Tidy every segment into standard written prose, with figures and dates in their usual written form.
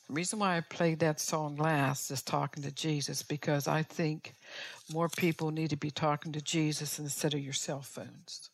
The reason why I played that song last is Talking to Jesus, because I think more people need to be talking to Jesus instead of your cell phones.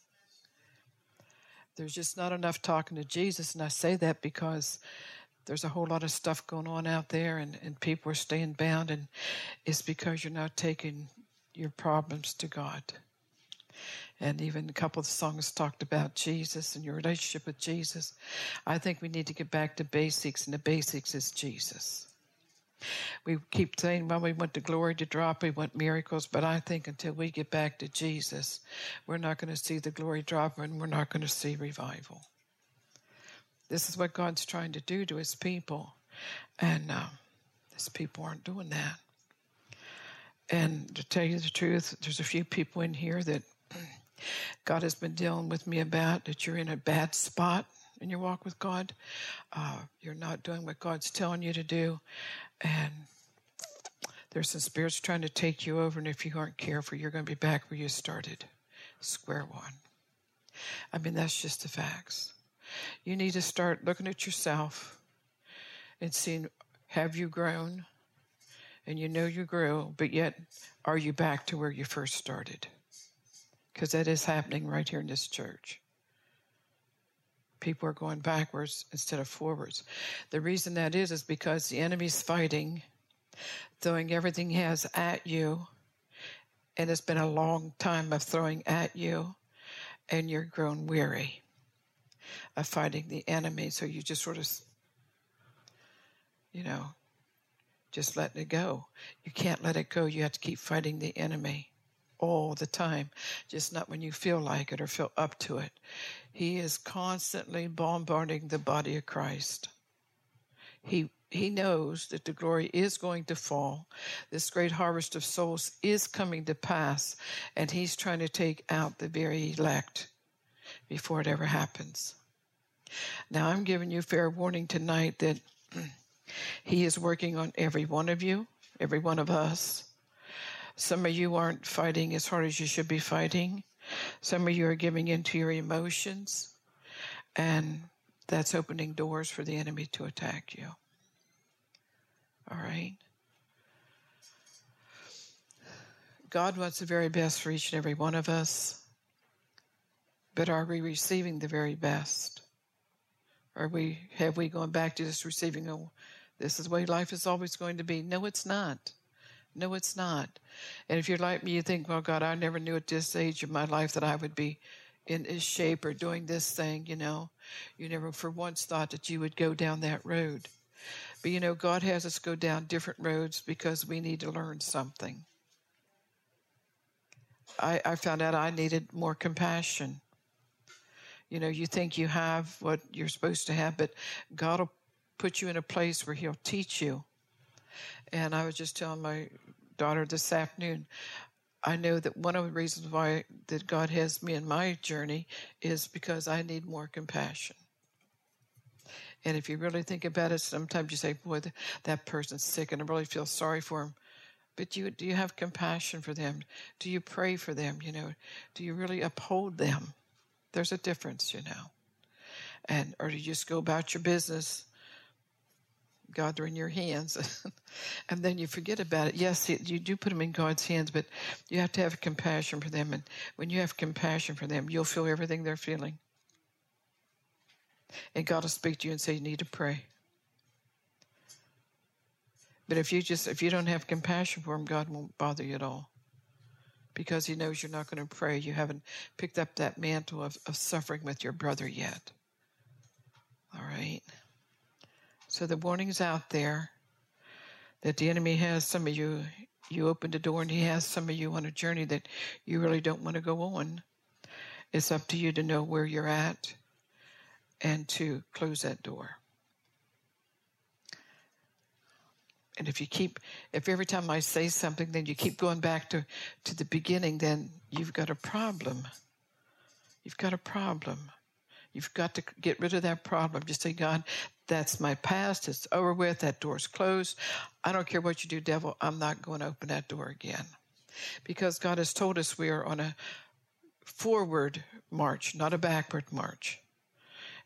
There's just not enough talking to Jesus, and I say that because there's a whole lot of stuff going on out there, and people are staying bound, and it's because you're not taking your problems to God. And even a couple of songs talked about Jesus and your relationship with Jesus. I think we need to get back to basics, and the basics is Jesus. We keep saying, well, we want the glory to drop, we want miracles, but I think until we get back to Jesus, we're not going to see the glory drop, and we're not going to see revival. This is what God's trying to do to his people, and his people aren't doing that. And to tell you the truth, there's a few people in here that God has been dealing with me about, that you're in a bad spot in your walk with God. You're not doing what God's telling you to do, and there's some spirits trying to take you over, and if you aren't careful, you're going to be back where you started, square one. I mean, that's just the facts. You need to start looking at yourself and seeing, have you grown? And you know you grew, but yet are you back to where you first started? Because that is happening right here in this church. People are going backwards instead of forwards. The reason that is because the enemy's fighting, throwing everything he has at you, and it's been a long time of throwing at you, and you're grown weary of fighting the enemy. So you just sort of, just letting it go. You can't let it go. You have to keep fighting the enemy all the time, just not when you feel like it or feel up to it. He is constantly bombarding the body of Christ. He knows that the glory is going to fall. This great harvest of souls is coming to pass, and he's trying to take out the very elect before it ever happens. Now, I'm giving you fair warning tonight that he is working on every one of you, every one of us. Some of you aren't fighting as hard as you should be fighting. Some of you are giving in to your emotions, and that's opening doors for the enemy to attack you. All right? God wants the very best for each and every one of us, but are we receiving the very best? Have we gone back to just receiving, this is the way life is always going to be? No, it's not. No, it's not. And if you're like me, you think, well, God, I never knew at this age of my life that I would be in this shape or doing this thing, You never for once thought that you would go down that road. But, God has us go down different roads because we need to learn something. I found out I needed more compassion. You think you have what you're supposed to have, but God will put you in a place where he'll teach you. And I was just telling my daughter this afternoon, I know that one of the reasons why that God has me in my journey is because I need more compassion. And if you really think about it, sometimes you say, boy, that person's sick, and I really feel sorry for him. But do you have compassion for them? Do you pray for them? Do you really uphold them? There's a difference, or do you just go about your business, God, they're in your hands, and then you forget about it. Yes, you do put them in God's hands, but you have to have compassion for them. And when you have compassion for them, you'll feel everything they're feeling. And God will speak to you and say, you need to pray. But if you don't have compassion for them, God won't bother you at all. Because he knows you're not going to pray. You haven't picked up that mantle of suffering with your brother yet. All right? So the warning's out there that the enemy has some of you. You opened the door, and he has some of you on a journey that you really don't want to go on. It's up to you to know where you're at and to close that door. And if every time I say something, then you keep going back to the beginning, then you've got a problem. You've got a problem. You've got to get rid of that problem. Just say, God, that's my past. It's over with. That door's closed. I don't care what you do, devil. I'm not going to open that door again. Because God has told us we are on a forward march, not a backward march.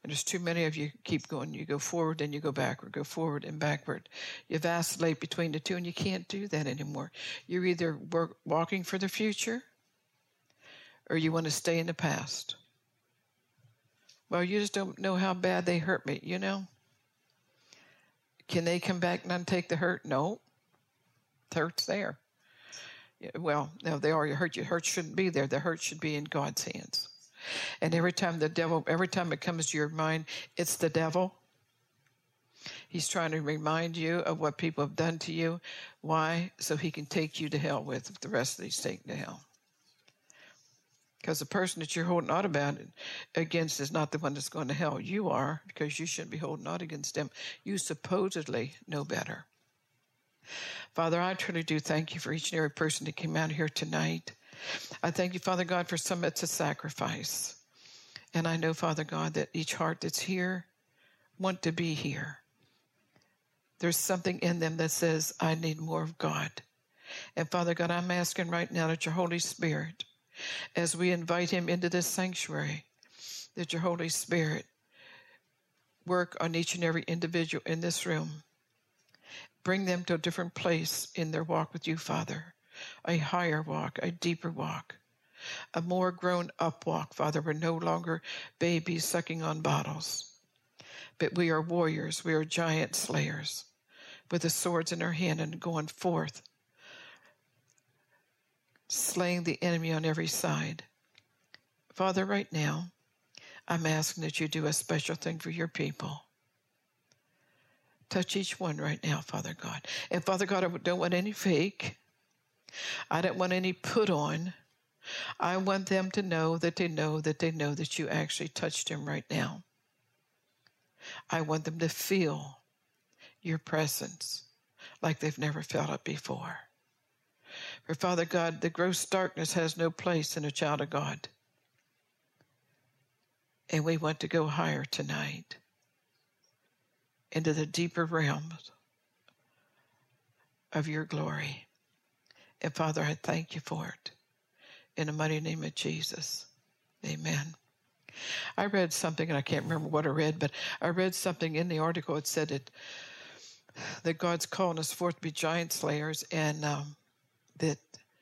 And there's too many of you keep going. You go forward, then you go backward, go forward and backward. You vacillate between the two, and you can't do that anymore. You're either walking for the future or you want to stay in the past. Well, you just don't know how bad they hurt me, you know? Can they come back and untake the hurt? No. The hurt's there. Well, no, they already hurt you. Hurt shouldn't be there. The hurt should be in God's hands. And every time it comes to your mind, it's the devil. He's trying to remind you of what people have done to you. Why? So he can take you to hell with the rest of these taken to hell. Because the person that you're holding out against is not the one that's going to hell. You are, because you shouldn't be holding out against them. You supposedly know better. Father, I truly do thank you for each and every person that came out here tonight. I thank you, Father God, for some it's a sacrifice. And I know, Father God, that each heart that's here want to be here. There's something in them that says, I need more of God. And Father God, I'm asking right now that your Holy Spirit, as we invite him into this sanctuary, that your Holy Spirit work on each and every individual in this room. Bring them to a different place in their walk with you, Father. A higher walk, a deeper walk, a more grown-up walk, Father. We're no longer babies sucking on bottles, but we are warriors. We are giant slayers with the swords in our hand and going forth, slaying the enemy on every side. Father, right now, I'm asking that you do a special thing for your people. Touch each one right now, Father God. And Father God, I don't want any fake. I don't want any put on. I want them to know that they know that they know that you actually touched them right now. I want them to feel your presence like they've never felt it before. For Father God, the gross darkness has no place in a child of God. And we want to go higher tonight into the deeper realms of your glory. And Father, I thank you for it. In the mighty name of Jesus, amen. I read something, and I can't remember what I read, but I read something in the article. It said that God's calling us forth to be giant slayers, and that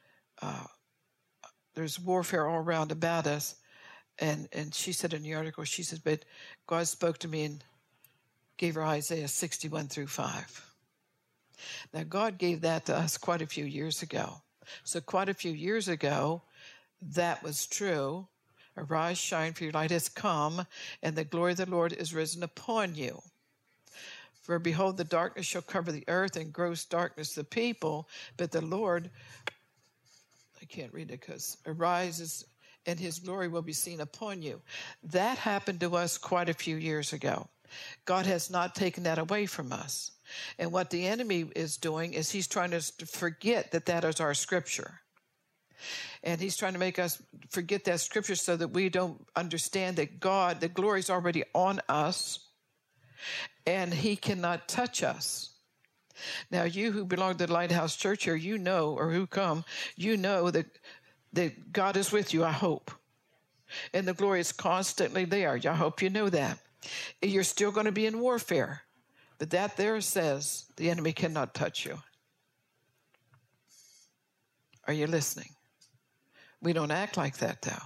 there's warfare all around about us. And she said in the article, she said, but God spoke to me and gave her Isaiah 61-5. Now, God gave that to us quite a few years ago. So quite a few years ago, that was true. Arise, shine, for your light has come, and the glory of the Lord is risen upon you. For behold, the darkness shall cover the earth, and gross darkness the people, but the Lord, I can't read it because, arises, and his glory will be seen upon you. That happened to us quite a few years ago. God has not taken that away from us. And what the enemy is doing is he's trying to forget that that is our scripture. And he's trying to make us forget that scripture so that we don't understand that God, the glory is already on us, and he cannot touch us. Now, you who belong to the Lighthouse Church here, you know, or who come, you know that God is with you, I hope. And the glory is constantly there. I hope you know that. You're still going to be in warfare. But that there says the enemy cannot touch you. Are you listening? We don't act like that, though.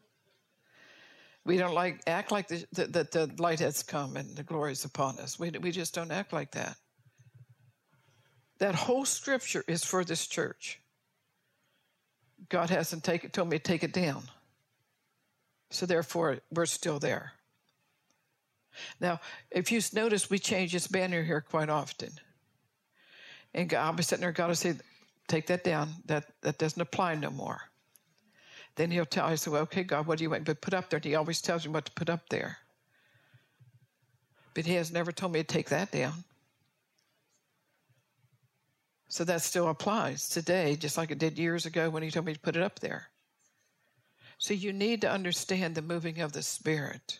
We don't act like the light has come and the glory is upon us. We just don't act like that. That whole scripture is for this church. God hasn't told me to take it down. So therefore, we're still there. Now, if you notice, we change this banner here quite often. And I'll be sitting there, God will say, take that down. That doesn't apply no more. Then he'll tell, I say, well, okay, God, what do you want to put up there? And he always tells me what to put up there. But he has never told me to take that down. So that still applies today, just like it did years ago when he told me to put it up there. So you need to understand the moving of the Spirit.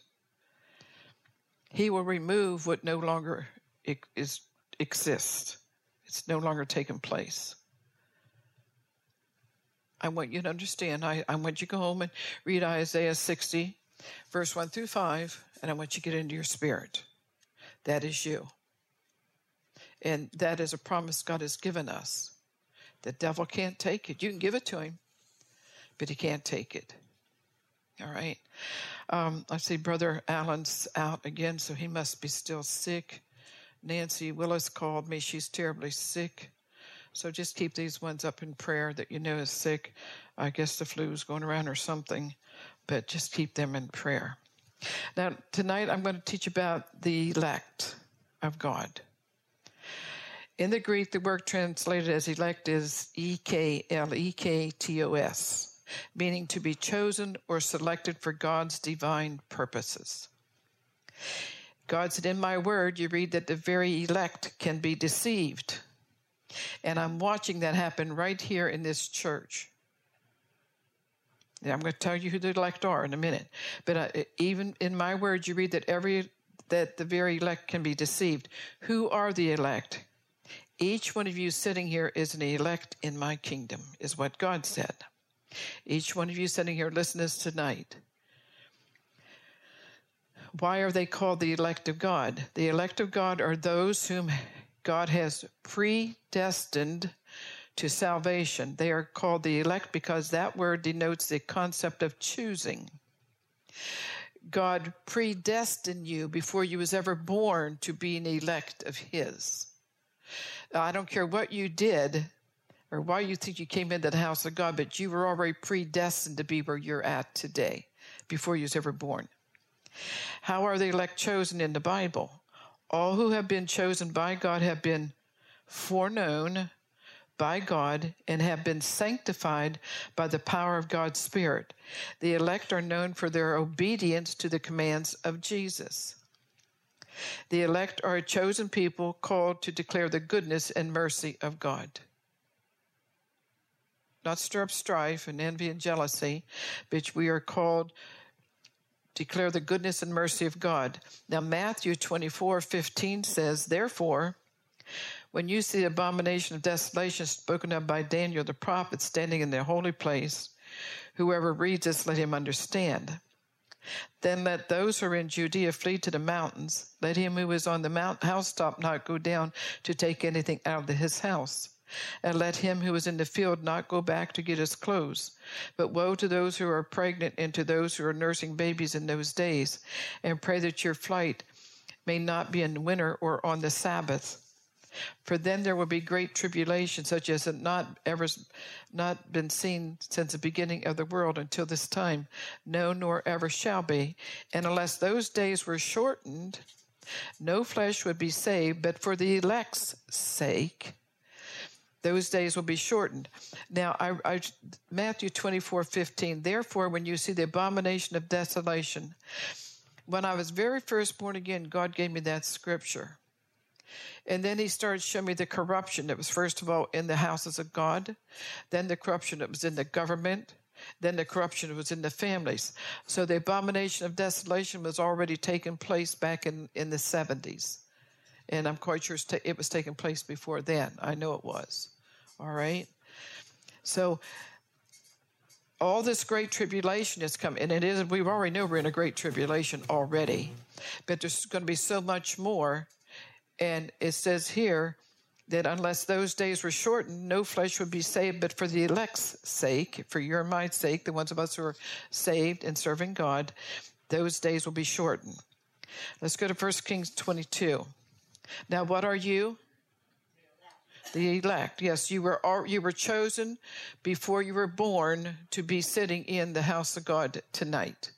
He will remove what no longer exists. It's no longer taking place. I want you to understand. I want you to go home and read Isaiah 60 verse 1 through 5, and I want you to get into your spirit. That is you. And that is a promise God has given us. The devil can't take it. You can give it to him, but he can't take it. All right. I see Brother Allen's out again, so he must be still sick. Nancy Willis called me. She's terribly sick. So just keep these ones up in prayer that you know is sick. I guess the flu is going around or something, but just keep them in prayer. Now, tonight I'm going to teach about the elect of God. In the Greek, the word translated as elect is eklektos, meaning to be chosen or selected for God's divine purposes. God said, in my word, you read that the very elect can be deceived. And I'm watching that happen right here in this church. Now, I'm going to tell you who the elect are in a minute. But even in my word, you read that the very elect can be deceived. Who are the elect? Each one of you sitting here is an elect in my kingdom, is what God said. Each one of you sitting here listening to us tonight. Why are they called the elect of God? The elect of God are those whom God has predestined to salvation. They are called the elect because that word denotes the concept of choosing. God predestined you before you was ever born to be an elect of his. I don't care what you did or why you think you came into the house of God, but you were already predestined to be where you're at today before you was ever born. How are the elect chosen in the Bible? All who have been chosen by God have been foreknown by God and have been sanctified by the power of God's Spirit. The elect are known for their obedience to the commands of Jesus. The elect are a chosen people called to declare the goodness and mercy of God. Not stir up strife and envy and jealousy, but we are called declare the goodness and mercy of God. Now, Matthew 24:15 says, therefore, when you see the abomination of desolation spoken of by Daniel the prophet standing in the holy place, whoever reads this, let him understand. Then let those who are in Judea flee to the mountains. Let him who is on the housetop not go down to take anything out of his house. And let him who is in the field not go back to get his clothes. But woe to those who are pregnant and to those who are nursing babies in those days. And pray that your flight may not be in winter or on the Sabbath. For then there will be great tribulation, such as had not been seen since the beginning of the world until this time, no, nor ever shall be. And unless those days were shortened, no flesh would be saved, but for the elect's sake, those days will be shortened. Now, Matthew 24:15. Therefore, when you see the abomination of desolation, when I was very first born again, God gave me that scripture. And then he started showing me the corruption that was, first of all, in the houses of God, then the corruption that was in the government, then the corruption that was in the families. So the abomination of desolation was already taking place back in the 70s. And I'm quite sure it was taking place before then. I know it was. All right? So all this great tribulation is coming. And it is, we already know we're in a great tribulation already. But there's going to be so much more. And it says here that unless those days were shortened, no flesh would be saved, but for the elect's sake, for your and my sake, the ones of us who are saved and serving God, those days will be shortened. Let's go to 1 Kings 22. Now, what are you? The elect. Yes, you were chosen before you were born to be sitting in the house of God tonight.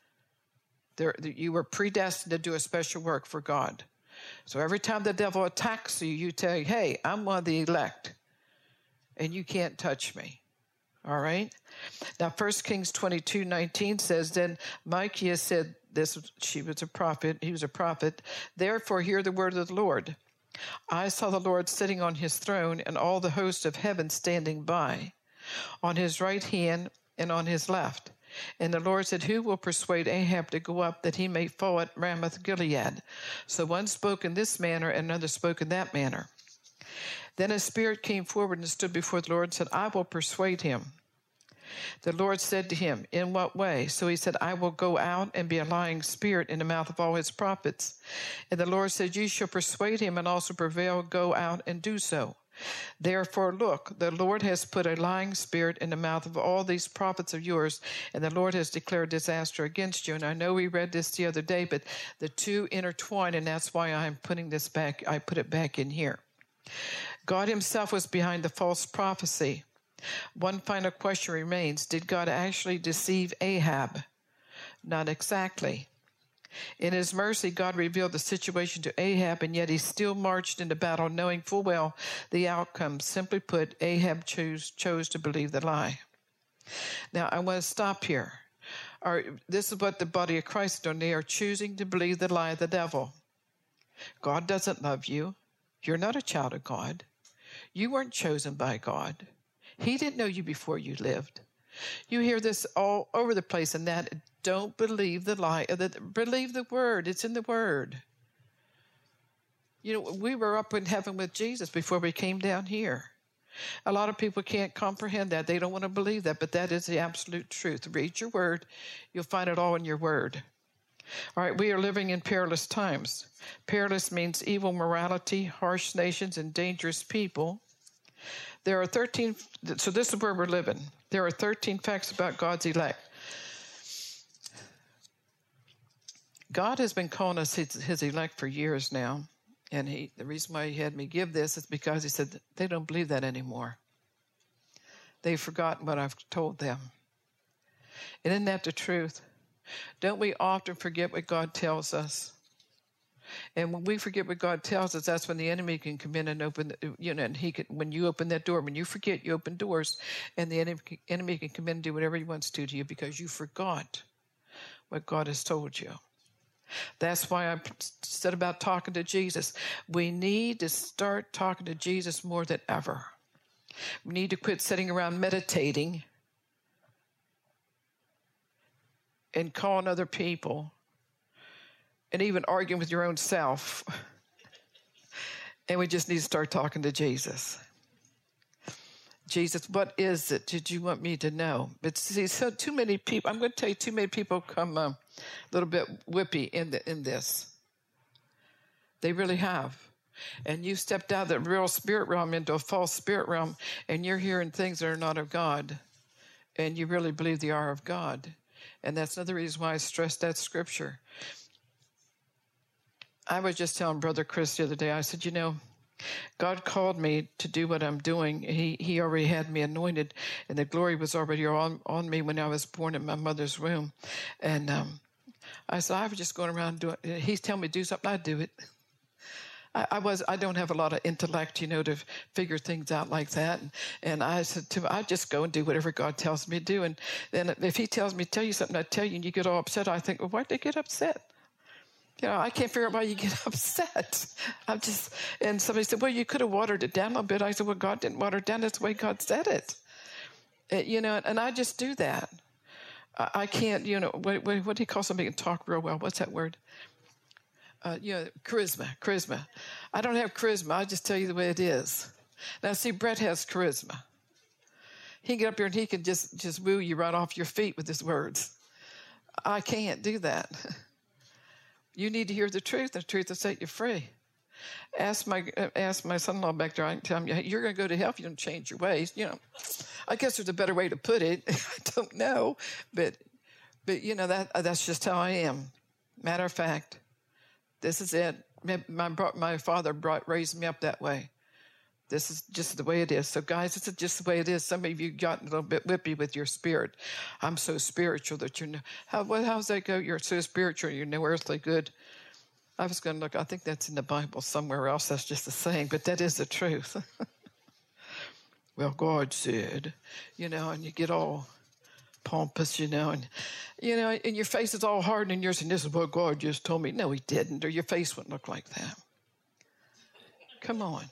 You were predestined to do a special work for God. So every time the devil attacks you, you tell him, hey, I'm one of the elect, and you can't touch me. All right? Now, 1 Kings 22:19 says, then Micaiah said, he was a prophet, therefore hear the word of the Lord. I saw the Lord sitting on his throne, and all the host of heaven standing by, on his right hand and on his left. And the Lord said, who will persuade Ahab to go up that he may fall at Ramoth Gilead? So one spoke in this manner and another spoke in that manner. Then a spirit came forward and stood before the Lord and said, I will persuade him. The Lord said to him, in what way? So he said, I will go out and be a lying spirit in the mouth of all his prophets. And the Lord said, you shall persuade him and also prevail, go out and do so. Therefore, look, the Lord has put a lying spirit in the mouth of all these prophets of yours, and the Lord has declared disaster against you. And I know we read this the other day, but the two intertwine, and that's why I'm putting this back. I put it back in here. God himself was behind the false prophecy. One final question remains. Did God actually deceive Ahab? Not exactly. In his mercy, God revealed the situation to Ahab, and yet he still marched into battle, knowing full well the outcome. Simply put, Ahab chose to believe the lie. Now, I want to stop here. This is what the body of Christ is doing. They are choosing to believe the lie of the devil. God doesn't love you. You're not a child of God. You weren't chosen by God. He didn't know you before you lived. You hear this all over the place, and that don't believe the lie. Believe the word. It's in the word. You know, we were up in heaven with Jesus before we came down here. A lot of people can't comprehend that. They don't want to believe that, but that is the absolute truth. Read your word. You'll find it all in your word. All right, we are living in perilous times. Perilous means evil morality, harsh nations, and dangerous people. There are 13, so this is where we're living. There are 13 facts about God's elect. God has been calling us his elect for years now. And the reason why he had me give this is because he said they don't believe that anymore. They've forgotten what I've told them. And isn't that the truth? Don't we often forget what God tells us? And when we forget what God tells us, that's when the enemy can come in and open, and he can, when you open that door, when you forget, you open doors, and the enemy can come in and do whatever he wants to you because you forgot what God has told you. That's why I said about talking to Jesus. We need to start talking to Jesus more than ever. We need to quit sitting around meditating and calling other people and even arguing with your own self. And we just need to start talking to Jesus. Jesus, what is it did you want me to know? But see, so too many people, I'm going to tell you, too many people come a little bit whippy in this. They really have. And you stepped out of the real spirit realm into a false spirit realm, and you're hearing things that are not of God, and you really believe they are of God. And that's another reason why I stressed that scripture. I was just telling Brother Chris the other day, I said, God called me to do what I'm doing. He already had me anointed, and the glory was already on me when I was born in my mother's womb. And I said, I was just going around doing it. He's telling me to do something, I do it. I don't have a lot of intellect, to figure things out like that. And I said to him, I just go and do whatever God tells me to do. And then if he tells me to tell you something, I tell you, and you get all upset, I think, well, why'd they get upset? I can't figure out why you get upset. And somebody said, well, you could have watered it down a bit. I said, well, God didn't water it down. That's the way God said it. And I just do that. I can't, what do you call somebody who can talk real well? What's that word? Charisma. I don't have charisma. I just tell you the way it is. Now, see, Brett has charisma. He can get up here and he can just woo you right off your feet with his words. I can't do that. You need to hear the truth, and the truth will set you free. Ask my son-in-law back there. I can tell him, you're going to go to hell if you don't change your ways. I guess there's a better way to put it. I don't know, but that's just how I am. Matter of fact, this is it. My father raised me up that way. This is just the way it is. So, guys, this is just the way it is. Some of you got a little bit whippy with your spirit. I'm so spiritual that how's that go? You're so spiritual, you're no earthly good. I was going to look. I think that's in the Bible somewhere else. That's just a saying, but that is the truth. Well, God said, and you get all pompous, and your face is all hard, and you're saying, this is what God just told me. No, he didn't, or your face wouldn't look like that. Come on.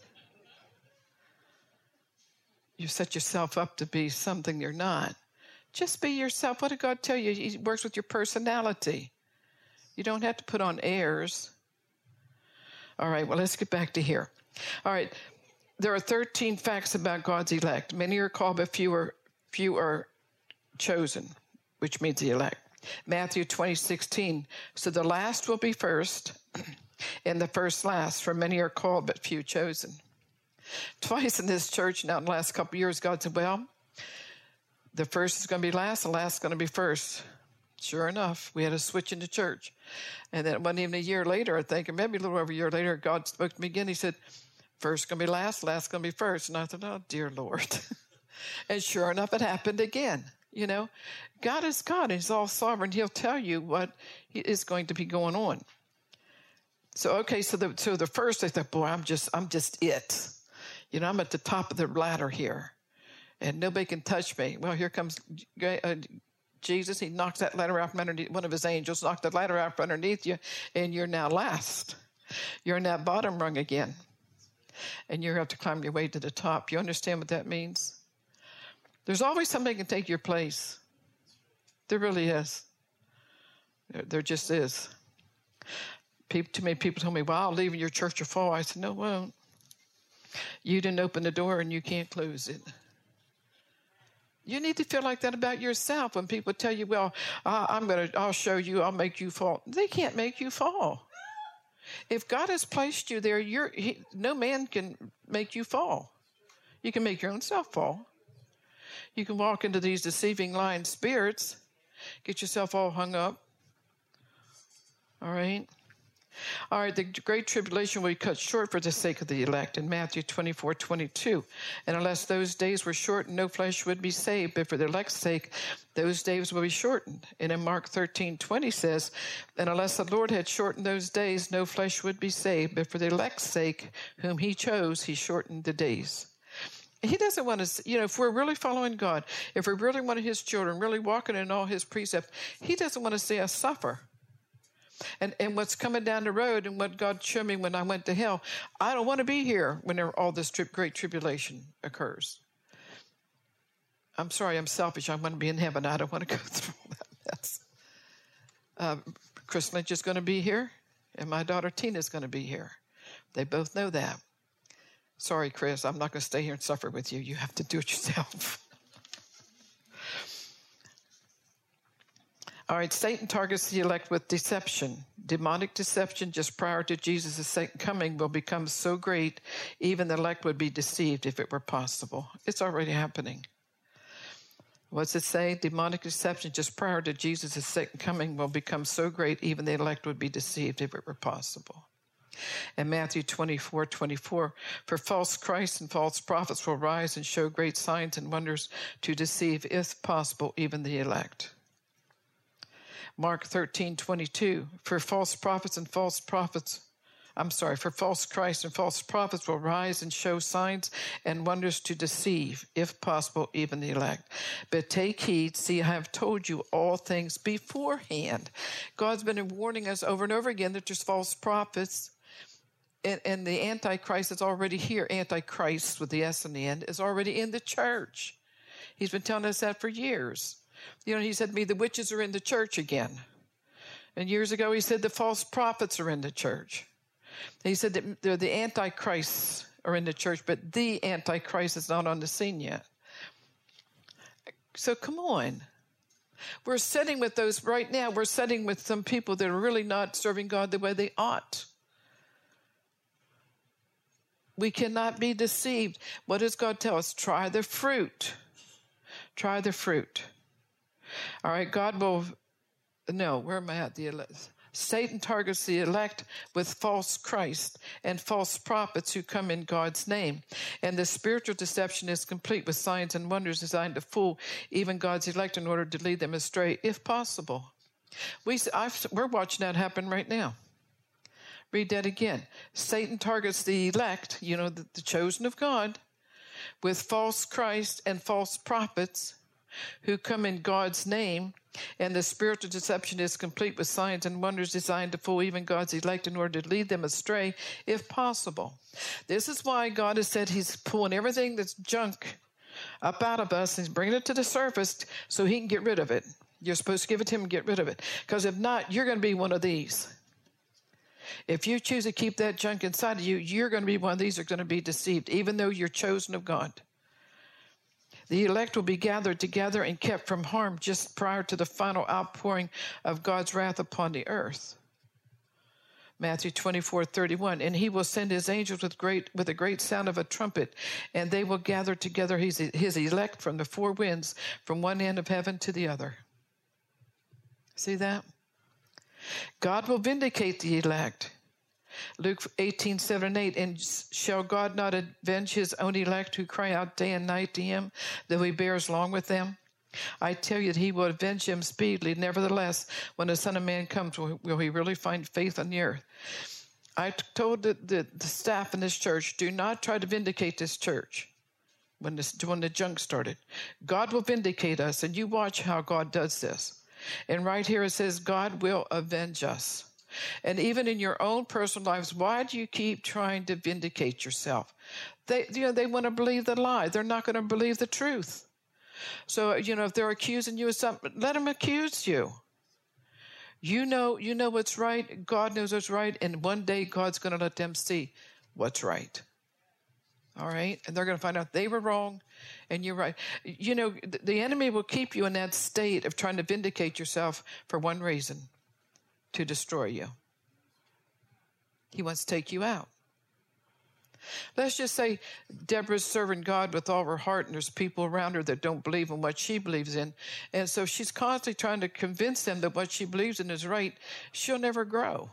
You set yourself up to be something you're not. Just be yourself. What did God tell you? He works with your personality. You don't have to put on airs. All right, well, let's get back to here. All right, there are 13 facts about God's elect. Many are called, but few are chosen, which means the elect. Matthew 20:16. So the last will be first, and the first last. For many are called, but few chosen. Twice in this church now in the last couple of years, God said, well, the first is going to be last, the last is going to be first. Sure enough, we had a switch in the church. And then it wasn't even a year later, I think, or maybe a little over a year later, God spoke to me again. He said, first is going to be last, last is going to be first. And I thought, oh, dear Lord. And sure enough, it happened again. You know, God is God. He's all sovereign. He'll tell you what is going to be going on. So, okay, so the first, I thought, boy, I'm just it. You know, I'm at the top of the ladder here, and nobody can touch me. Well, here comes Jesus. He knocks that ladder out from underneath. One of his angels knocked that ladder out from underneath you, and you're now last. You're in that bottom rung again, and you have to climb your way to the top. You understand what that means? There's always somebody who can take your place. There really is. There just is. Too many people told me, well, I'll leave your church or fall. I said, no, it won't. You didn't open the door and you can't close it. You need to feel like that about yourself when people tell you, well, I'll show you, I'll make you fall. They can't make you fall. If God has placed you there, no man can make you fall. You can make your own self fall. You can walk into these deceiving lying spirits, get yourself all hung up. All right? All right, the great tribulation will be cut short for the sake of the elect in Matthew 24:22. And unless those days were shortened, no flesh would be saved. But for the elect's sake, those days will be shortened. And in Mark 13:20 says, and unless the Lord had shortened those days, no flesh would be saved. But for the elect's sake, whom he chose, he shortened the days. He doesn't want us, if we're really following God, if we're really one of his children, really walking in all his precepts, he doesn't want to see us suffer. And what's coming down the road and what God showed me when I went to hell, I don't want to be here when all this great tribulation occurs. I'm sorry, I'm selfish. I want to be in heaven. I don't want to go through all that mess. Chris Lynch is going to be here, and my daughter Tina is going to be here. They both know that. Sorry, Chris, I'm not going to stay here and suffer with you. You have to do it yourself. All right, Satan targets the elect with deception. Demonic deception just prior to Jesus' second coming will become so great, even the elect would be deceived if it were possible. It's already happening. What's it say? Demonic deception just prior to Jesus' second coming will become so great, even the elect would be deceived if it were possible. And Matthew 24:24, for false Christs and false prophets will rise and show great signs and wonders to deceive, if possible, even the elect. Mark 13:22, for false Christs and false prophets will rise and show signs and wonders to deceive, if possible, even the elect. But take heed, see, I have told you all things beforehand. God's been warning us over and over again that there's false prophets, and the Antichrist is already here. Antichrist with the S in the end is already in the church. He's been telling us that for years. He said to me, the witches are in the church again. And years ago, he said the false prophets are in the church. He said that the Antichrists are in the church, but the Antichrist is not on the scene yet. So come on. We're sitting with those right now. We're sitting with some people that are really not serving God the way they ought. We cannot be deceived. What does God tell us? Try the fruit. Try the fruit. All right, where am I at? Satan targets the elect with false Christ and false prophets who come in God's name. And the spiritual deception is complete with signs and wonders designed to fool even God's elect in order to lead them astray, if possible. We're watching that happen right now. Read that again. Satan targets the elect, the chosen of God, with false Christ and false prophets who come in God's name, and the spiritual deception is complete with signs and wonders designed to fool even God's elect in order to lead them astray, if possible. This is why God has said he's pulling everything that's junk up out of us and he's bringing it to the surface so he can get rid of it. You're supposed to give it to him and get rid of it, because if not, you're going to be one of these. If you choose to keep that junk inside of you, you're going to be one of these that are going to be deceived, even though you're chosen of God. The elect will be gathered together and kept from harm just prior to the final outpouring of God's wrath upon the earth. Matthew 24:31, and he will send his angels with a great sound of a trumpet, and they will gather together his elect from the four winds, from one end of heaven to the other. See that? God will vindicate the elect. Luke 18:7-8, and shall God not avenge his own elect who cry out day and night to him, though he bears long with them? I tell you that he will avenge him speedily. Nevertheless, when the Son of Man comes, will he really find faith on the earth? I told the staff in this church, do not try to vindicate this church when the junk started. God will vindicate us, and you watch how God does this. And right here it says, God will avenge us. And even in your own personal lives, why do you keep trying to vindicate yourself? They want to believe the lie. They're not going to believe the truth. So, if they're accusing you of something, let them accuse you. You know what's right. God knows what's right. And one day God's going to let them see what's right. All right? And they're going to find out they were wrong and you're right. The enemy will keep you in that state of trying to vindicate yourself for one reason, to destroy you. He wants to take you out. Let's just say Deborah's serving God with all her heart, and there's people around her that don't believe in what she believes in. And so she's constantly trying to convince them that what she believes in is right. She'll never grow.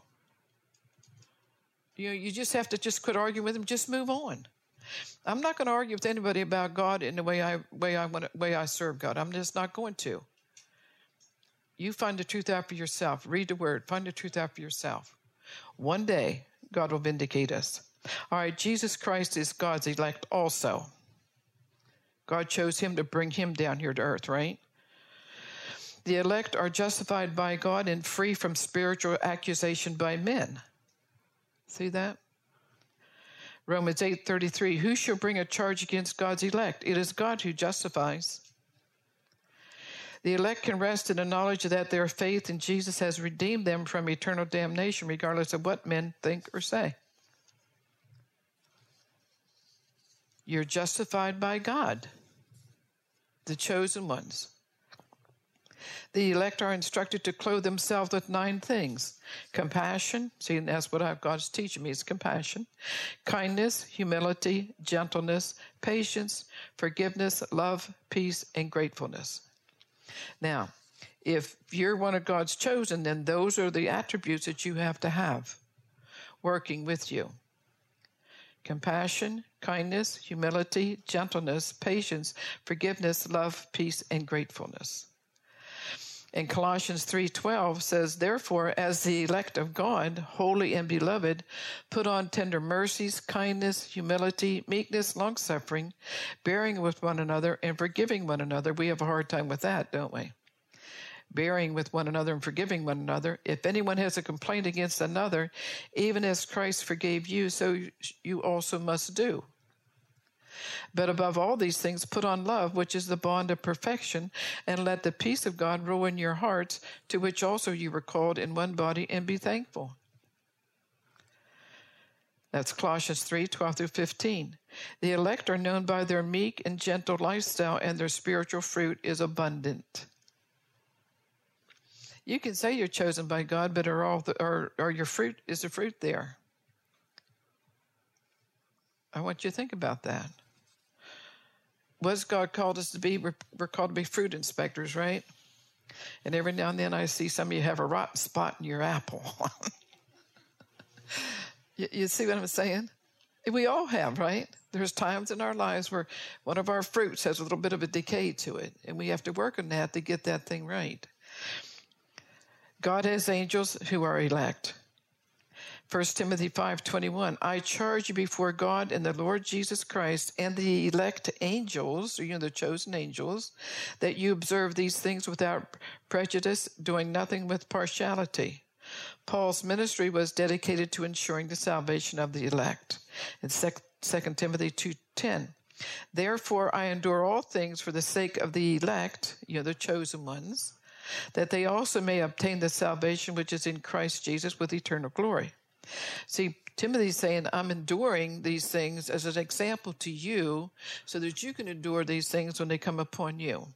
You just have to just quit arguing with them. Just move on. I'm not going to argue with anybody about God in the way I serve God. I'm just not going to. You find the truth out for yourself. Read the word. Find the truth out for yourself. One day, God will vindicate us. All right, Jesus Christ is God's elect also. God chose him to bring him down here to earth, right? The elect are justified by God and free from spiritual accusation by men. See that? Romans 8:33, who shall bring a charge against God's elect? It is God who justifies. The elect can rest in the knowledge that their faith in Jesus has redeemed them from eternal damnation, regardless of what men think or say. You're justified by God, the chosen ones. The elect are instructed to clothe themselves with 9 things. Compassion, see, and that's what God's teaching me, is compassion. Kindness, humility, gentleness, patience, forgiveness, love, peace, and gratefulness. Now, if you're one of God's chosen, then those are the attributes that you have to have working with you. Compassion, kindness, humility, gentleness, patience, forgiveness, love, peace, and gratefulness. And Colossians 3:12 says, therefore, as the elect of God, holy and beloved, put on tender mercies, kindness, humility, meekness, long-suffering, bearing with one another and forgiving one another. We have a hard time with that, don't we? Bearing with one another and forgiving one another. If anyone has a complaint against another, even as Christ forgave you, so you also must do. But above all these things, put on love, which is the bond of perfection, and let the peace of God rule in your hearts, to which also you were called in one body, and be thankful. That's Colossians 3:12-15. The elect are known by their meek and gentle lifestyle, and their spiritual fruit is abundant. You can say you're chosen by God, but are your fruit, is the fruit there? I want you to think about that. What's God called us to be? We're called to be fruit inspectors, right? And every now and then I see some of you have a rotten spot in your apple. You see what I'm saying? We all have, right? There's times in our lives where one of our fruits has a little bit of a decay to it, and we have to work on that to get that thing right. God has angels who are elect. 1 Timothy 5:21, I charge you before God and the Lord Jesus Christ and the elect angels, the chosen angels, that you observe these things without prejudice, doing nothing with partiality. Paul's ministry was dedicated to ensuring the salvation of the elect. In 2 Timothy 2:10, therefore I endure all things for the sake of the elect, the chosen ones, that they also may obtain the salvation which is in Christ Jesus with eternal glory. See, Timothy's saying, I'm enduring these things as an example to you so that you can endure these things when they come upon you.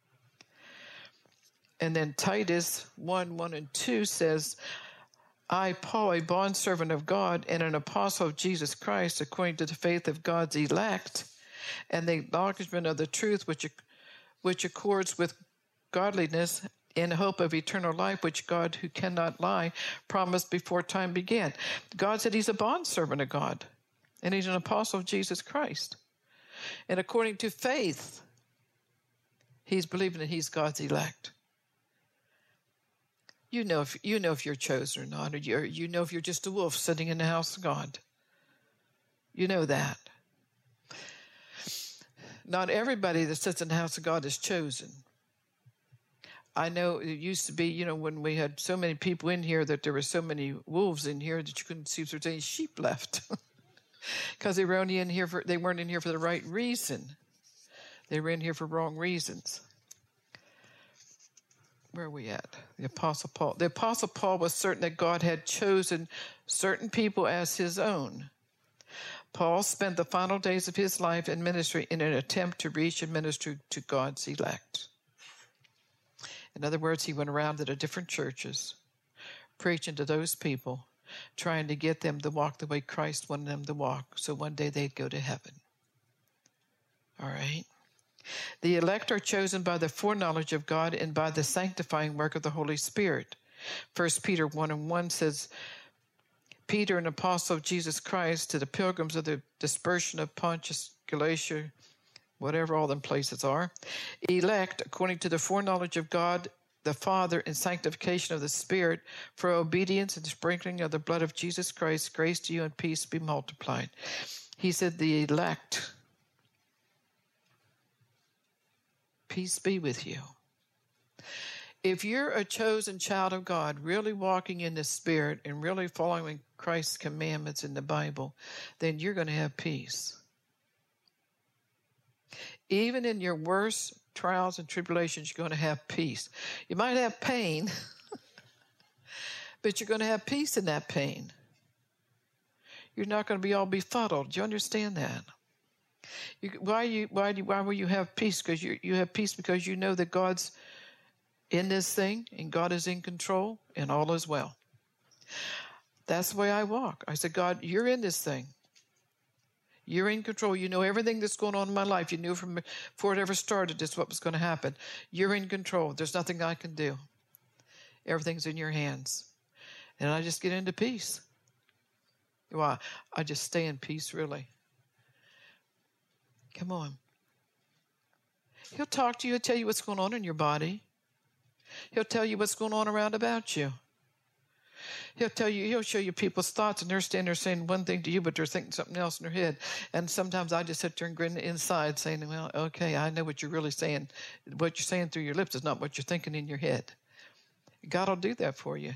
And then Titus 1:1-2 says, I, Paul, a bondservant of God and an apostle of Jesus Christ, according to the faith of God's elect and the acknowledgement of the truth which accords with godliness, in hope of eternal life, which God, who cannot lie, promised before time began. God said he's a bondservant of God, and he's an apostle of Jesus Christ. And according to faith, he's believing that he's God's elect. You know if you're chosen or not, or you know if you're just a wolf sitting in the house of God. You know that. Not everybody that sits in the house of God is chosen. I know it used to be, when we had so many people in here that there were so many wolves in here that you couldn't see if there was any sheep left. Because they were only they weren't in here for the right reason. They were in here for wrong reasons. Where are we at? The Apostle Paul. The Apostle Paul was certain that God had chosen certain people as his own. Paul spent the final days of his life in ministry in an attempt to reach and minister to God's elect. In other words, he went around to the different churches, preaching to those people, trying to get them to walk the way Christ wanted them to walk, so one day they'd go to heaven. All right? The elect are chosen by the foreknowledge of God and by the sanctifying work of the Holy Spirit. 1 Peter 1:1 says, Peter, an apostle of Jesus Christ, to the pilgrims of the dispersion of Pontus, Galatia, whatever all them places are, elect according to the foreknowledge of God the Father and sanctification of the Spirit, for obedience and sprinkling of the blood of Jesus Christ, grace to you and peace be multiplied. He said the elect, peace be with you. If you're a chosen child of God, really walking in the Spirit and really following Christ's commandments in the Bible, then you're going to have peace. Even in your worst trials and tribulations, you're going to have peace. You might have pain, but you're going to have peace in that pain. You're not going to be all befuddled. Do you understand that? Why will you have peace? Because you have peace because you know that God's in this thing and God is in control and all is well. That's the way I walk. I said, God, you're in this thing. You're in control. You know everything that's going on in my life. You knew from before it ever started this what was going to happen. You're in control. There's nothing I can do. Everything's in your hands. And I just get into peace. Well, I just stay in peace, really. Come on. He'll talk to you. He'll tell you what's going on in your body. He'll tell you what's going on around about you. He'll show you people's thoughts, and they're standing there saying one thing to you, but they're thinking something else in their head. And sometimes I just sit there and grin inside saying, well, okay, I know what you're really saying. What you're saying through your lips is not what you're thinking in your head. God will do that for you.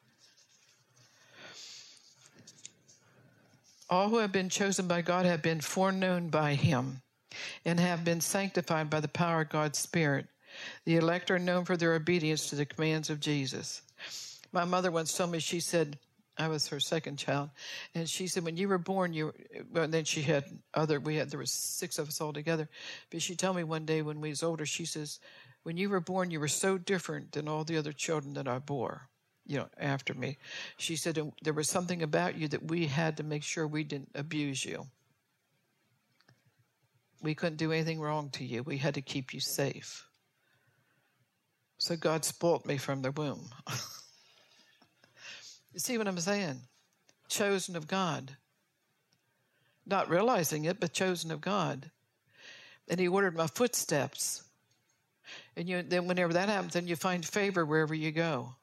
All who have been chosen by God have been foreknown by him and have been sanctified by the power of God's Spirit. The elect are known for their obedience to the commands of Jesus. My mother once told me, she said, I was her second child, and she said, when you were born, and then she had there was 6 of us all together, but she told me one day when we was older, she says, when you were born, you were so different than all the other children that I bore, after me. She said, there was something about you that we had to make sure we didn't abuse you. We couldn't do anything wrong to you. We had to keep you safe. So God spoilt me from the womb. You see what I'm saying? Chosen of God. Not realizing it, but chosen of God. And he ordered my footsteps. And then whenever that happens, then you find favor wherever you go.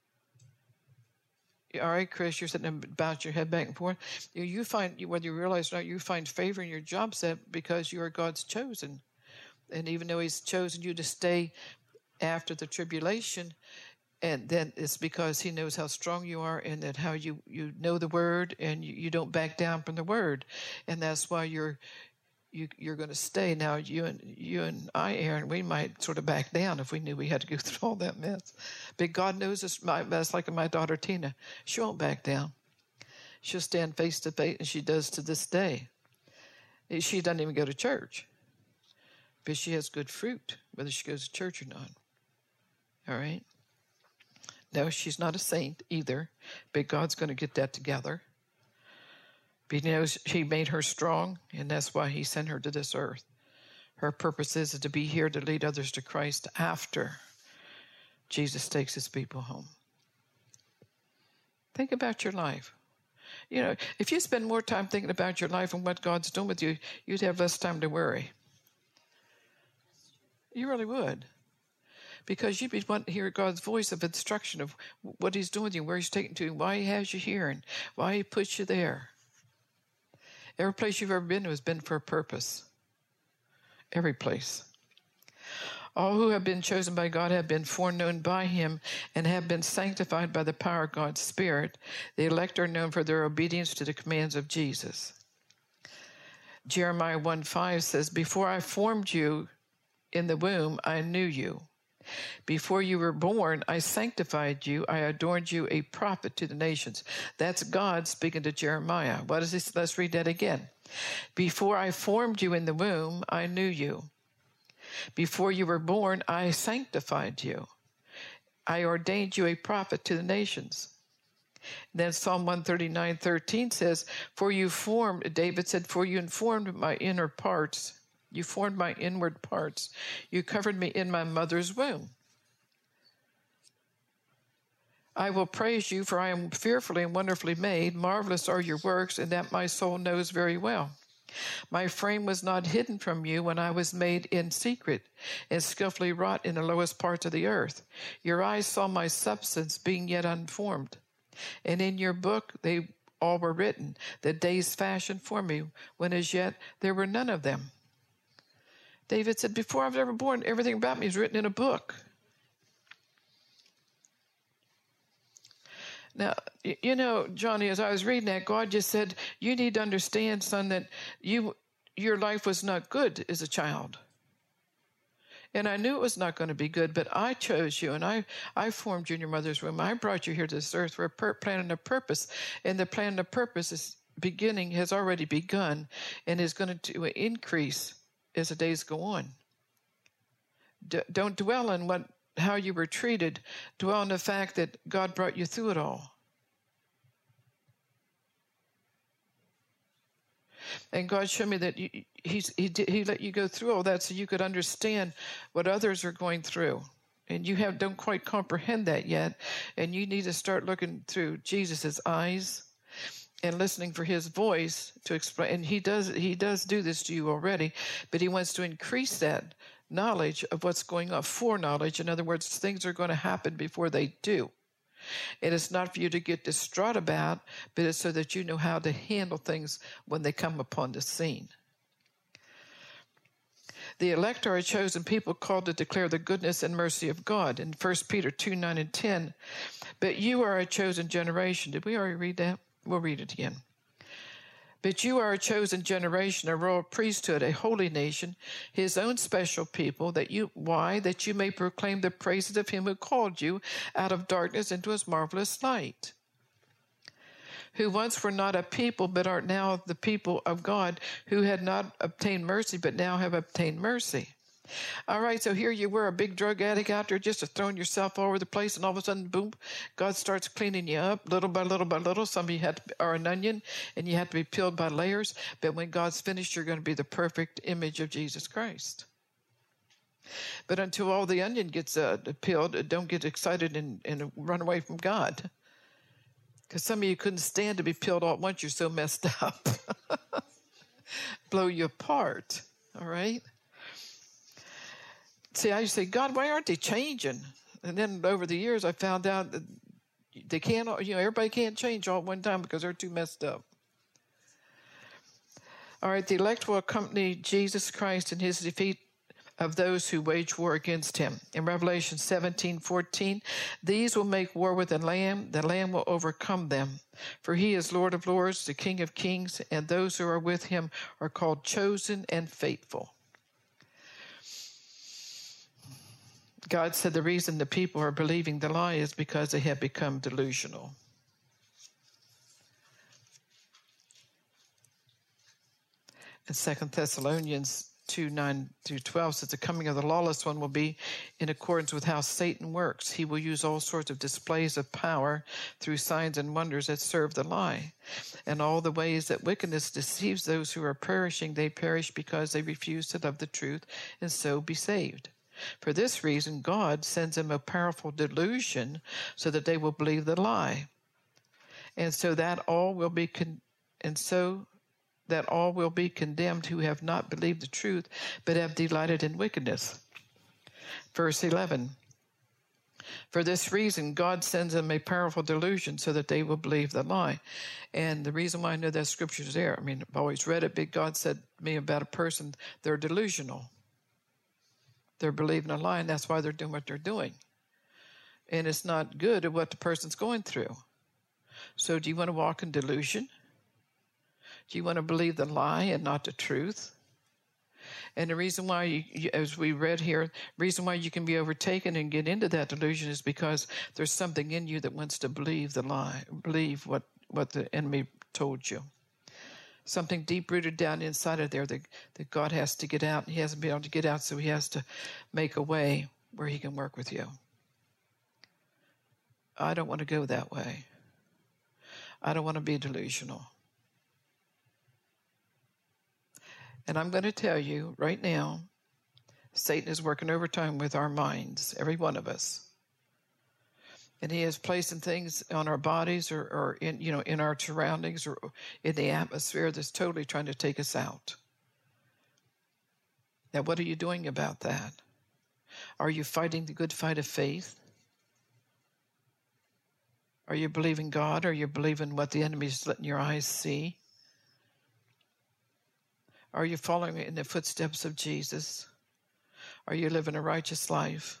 All right, Chris, you're sitting there bouncing your head back and forth. You find, whether you realize or not, you find favor in your job set because you are God's chosen. And even though he's chosen you to stay after the tribulation, and then it's because he knows how strong you are and that how you know the word and you don't back down from the word. And that's why you're going to stay. Now, you and I, Aaron, we might sort of back down if we knew we had to go through all that mess. But God knows us. That's like my daughter Tina. She won't back down. She'll stand face to face, and she does to this day. She doesn't even go to church, but she has good fruit, whether she goes to church or not. All right? No, she's not a saint either, but God's going to get that together. But he knows he made her strong, and that's why he sent her to this earth. Her purpose is to be here to lead others to Christ after Jesus takes his people home. Think about your life. You know, if you spend more time thinking about your life and what God's doing with you, you'd have less time to worry. You really would. Because you'd be wanting to hear God's voice of instruction of what he's doing with you, where he's taking you to, why he has you here, and why he puts you there. Every place you've ever been to has been for a purpose. Every place. All who have been chosen by God have been foreknown by him and have been sanctified by the power of God's Spirit. The elect are known for their obedience to the commands of Jesus. Jeremiah 1:5 says, before I formed you in the womb, I knew you. Before you were born, I sanctified you. I adorned you a prophet to the nations. That's God speaking to Jeremiah. What is this? Let's read that again. Before I formed you in the womb, I knew you. Before you were born, I sanctified you. I ordained you a prophet to the nations. Then Psalm 139:13 says, David said, for you informed my inner parts. You formed my inward parts. You covered me in my mother's womb. I will praise you, for I am fearfully and wonderfully made. Marvelous are your works, and that my soul knows very well. My frame was not hidden from you when I was made in secret and skillfully wrought in the lowest parts of the earth. Your eyes saw my substance being yet unformed. And in your book they all were written, the days fashioned for me, when as yet there were none of them. David said, before I was ever born, everything about me is written in a book. Now, you know, Johnny, as I was reading that, God just said, you need to understand, son, that your life was not good as a child. And I knew it was not going to be good, but I chose you, and I formed you in your mother's womb. I brought you here to this earth for a plan and a purpose, and the plan and the purpose has already begun and is going to increase as the days go on. Don't dwell on how you were treated. Dwell on the fact that God brought you through it all. And God showed me that he let you go through all that so you could understand what others are going through. And you don't quite comprehend that yet. And you need to start looking through Jesus' eyes and listening for his voice to explain. And he does do this to you already, but he wants to increase that knowledge of what's going on, foreknowledge. In other words, things are going to happen before they do. And it's not for you to get distraught about, but it's so that you know how to handle things when they come upon the scene. The elect are a chosen people called to declare the goodness and mercy of God. In 1 Peter 2:9 and 10, but you are a chosen generation. Did we already read that? We'll read it again. But you are a chosen generation, a royal priesthood, a holy nation, his own special people, that you may proclaim the praises of him who called you out of darkness into his marvelous light, who once were not a people, but are now the people of God, who had not obtained mercy, but now have obtained mercy. All right, so here you were, a big drug addict out there, just throwing yourself all over the place, and all of a sudden, boom, God starts cleaning you up little by little by little. Some of you are an onion, and you have to be peeled by layers. But when God's finished, you're going to be the perfect image of Jesus Christ. But until all the onion gets peeled, don't get excited and run away from God. Because some of you couldn't stand to be peeled all at once. You're so messed up. Blow you apart, all right? See, I used to say, God, why aren't they changing? And then over the years, I found out that they can't, everybody can't change all at one time because they're too messed up. All right, the elect will accompany Jesus Christ in his defeat of those who wage war against him. In Revelation 17:14, these will make war with the Lamb will overcome them. For he is Lord of lords, the King of kings, and those who are with him are called chosen and faithful. God said the reason the people are believing the lie is because they have become delusional. And 2 Thessalonians 2:9-12 says the coming of the lawless one will be in accordance with how Satan works. He will use all sorts of displays of power through signs and wonders that serve the lie. And all the ways that wickedness deceives those who are perishing, they perish because they refuse to love the truth and so be saved. For this reason, God sends them a powerful delusion so that they will believe the lie. And so that all will be condemned who have not believed the truth, but have delighted in wickedness. Verse 11. For this reason, God sends them a powerful delusion so that they will believe the lie. And the reason why I know that scripture is there, I've always read it, but God said to me about a person, they're delusional. They're believing a lie, and that's why they're doing what they're doing. And it's not good at what the person's going through. So do you want to walk in delusion? Do you want to believe the lie and not the truth? And the reason why, as we read here, reason why you can be overtaken and get into that delusion is because there's something in you that wants to believe the lie, believe what the enemy told you. Something deep-rooted down inside of there that God has to get out. He hasn't been able to get out, so he has to make a way where he can work with you. I don't want to go that way. I don't want to be delusional. And I'm going to tell you right now, Satan is working overtime with our minds, every one of us. And he is placing things on our bodies or in our surroundings or in the atmosphere that's totally trying to take us out. Now, what are you doing about that? Are you fighting the good fight of faith? Are you believing God? Are you believing what the enemy is letting your eyes see? Are you following in the footsteps of Jesus? Are you living a righteous life?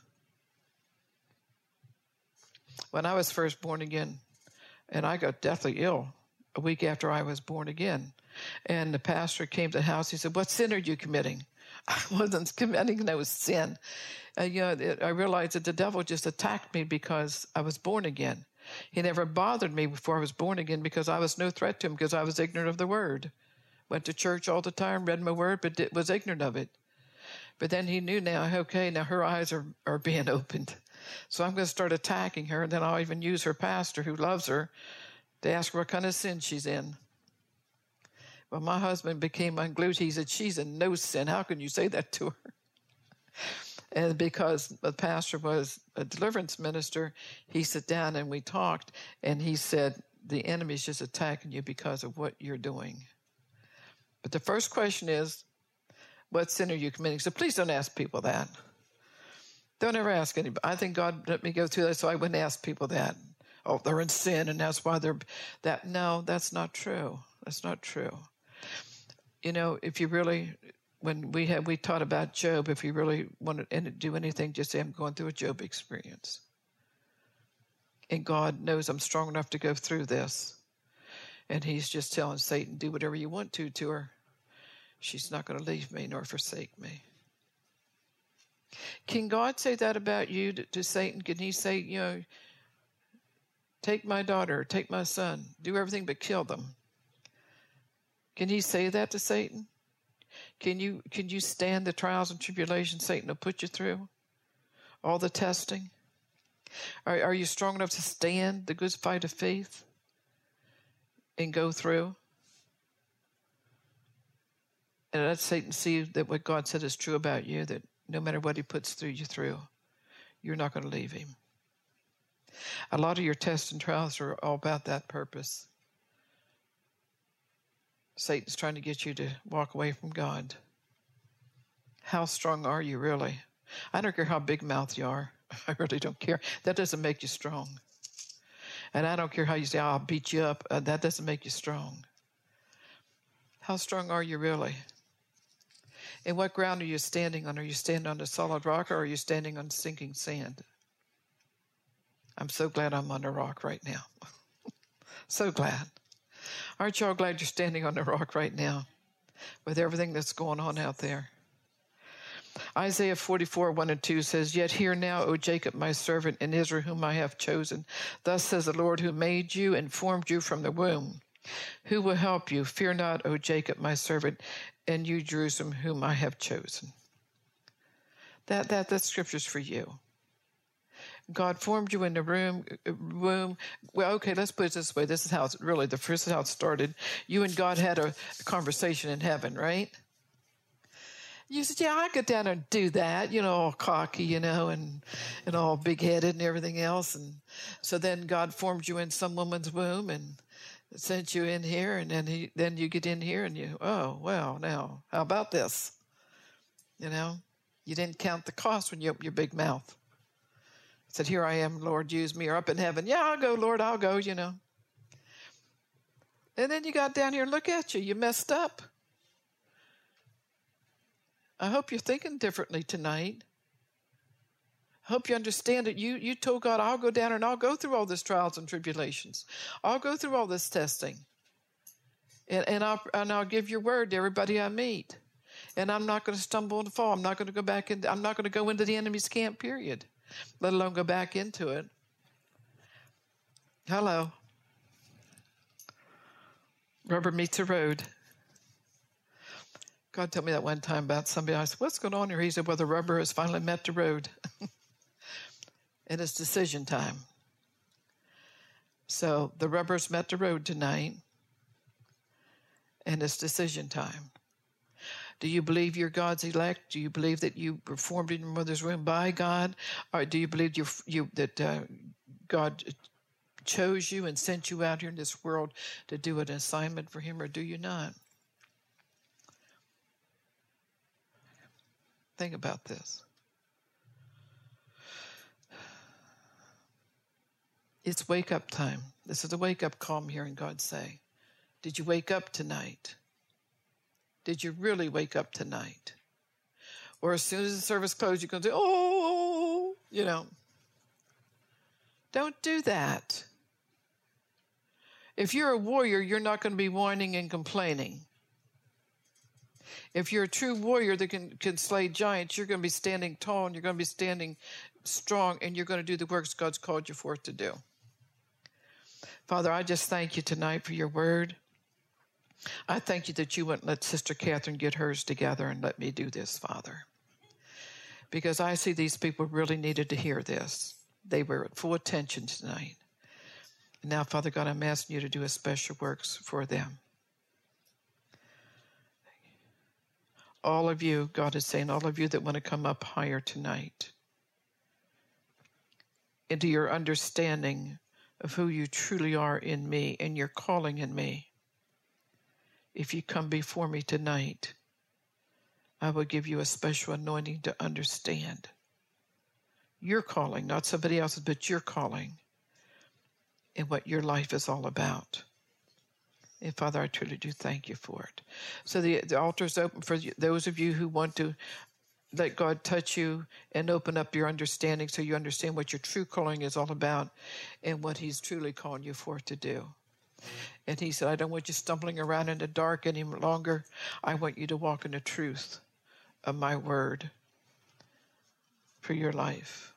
When I was first born again, and I got deathly ill a week after I was born again, and the pastor came to the house, he said, "What sin are you committing?" I wasn't committing no sin. I realized that the devil just attacked me because I was born again. He never bothered me before I was born again because I was no threat to him because I was ignorant of the word. Went to church all the time, read my word, but was ignorant of it. But then he knew now, okay, now her eyes are being opened. So I'm going to start attacking her, and then I'll even use her pastor who loves her to ask her what kind of sin she's in. Well, my husband became unglued. He said, "She's in no sin. How can you say that to her?" And because the pastor was a deliverance minister, he sat down and we talked, and he said, "The enemy's just attacking you because of what you're doing." But the first question is, what sin are you committing? So please don't ask people that. Don't ever ask anybody. I think God let me go through that so I wouldn't ask people that. Oh, they're in sin and that's why they're that. No, that's not true. That's not true. If you really, when we taught about Job, if you really want to do anything, just say, "I'm going through a Job experience. And God knows I'm strong enough to go through this." And he's just telling Satan, "Do whatever you want to her. She's not going to leave me nor forsake me." Can God say that about you to Satan? Can he say, "Take my daughter, take my son, do everything but kill them"? Can he say that to Satan? Can you stand the trials and tribulations Satan will put you through? All the testing? Are you strong enough to stand the good fight of faith and go through? And let Satan see that what God said is true about you, that no matter what he puts you through, you're not going to leave him. A lot of your tests and trials are all about that purpose. Satan's trying to get you to walk away from God. How strong are you really? I don't care how big mouth you are. I really don't care. That doesn't make you strong. And I don't care how you say, "I'll beat you up." That doesn't make you strong. How strong are you really? And what ground are you standing on? Are you standing on the solid rock or are you standing on sinking sand? I'm so glad I'm on the rock right now. So glad. Aren't you all glad you're standing on the rock right now with everything that's going on out there? Isaiah 44:1-2 says, "Yet hear now, O Jacob, my servant, and Israel, whom I have chosen. Thus says the Lord, who made you and formed you from the womb. Who will help you? Fear not, O Jacob, my servant, and you, Jerusalem, whom I have chosen. That scripture's for you. God formed you in the womb. Well, okay, let's put it this way. This is how how it started. You and God had a conversation in heaven, right? You said, yeah, I get down and do that, all cocky, and all big-headed and everything else. And so then God formed you in some woman's womb and sent you in here, and then you get in here and oh, well, now, how about this? You didn't count the cost when you opened your big mouth. Said, here I am, Lord, use me. Or up in heaven, yeah, I'll go, Lord, I'll go, And then you got down here and look at you. You messed up. I hope you're thinking differently tonight. I hope you understand that you told God, I'll go down and I'll go through all these trials and tribulations. I'll go through all this testing. And I'll give your word to everybody I meet. And I'm not going to stumble and fall. I'm not going to go into the enemy's camp, period. Let alone go back into it. Hello. Rubber meets the road. God told me that one time about somebody. I said, what's going on here? He said, well, the rubber has finally met the road. And it's decision time. So the rubber's met the road tonight. And it's decision time. Do you believe you're God's elect? Do you believe that you were formed in your mother's womb by God? Or do you believe that God chose you and sent you out here in this world to do an assignment for him, or do you not? Think about this. It's wake-up time. This is a wake-up call I'm hearing God say. Did you wake up tonight? Did you really wake up tonight? Or as soon as the service closed, you're going to say, oh, Don't do that. If you're a warrior, you're not going to be whining and complaining. If you're a true warrior that can slay giants, you're going to be standing tall and you're going to be standing strong, and you're going to do the works God's called you forth to do. Father, I just thank you tonight for your word. I thank you that you wouldn't let Sister Catherine get hers together and let me do this, Father. Because I see these people really needed to hear this. They were at full attention tonight. And now, Father God, I'm asking you to do a special works for them. All of you, God is saying, all of you that want to come up higher tonight into your understanding of who you truly are in me and your calling in me. If you come before me tonight, I will give you a special anointing to understand your calling, not somebody else's, but your calling and what your life is all about. And Father, I truly do thank you for it. So the altar is open for those of you who want to let God touch you and open up your understanding so you understand what your true calling is all about and what he's truly calling you for to do. And he said, I don't want you stumbling around in the dark any longer. I want you to walk in the truth of my word for your life.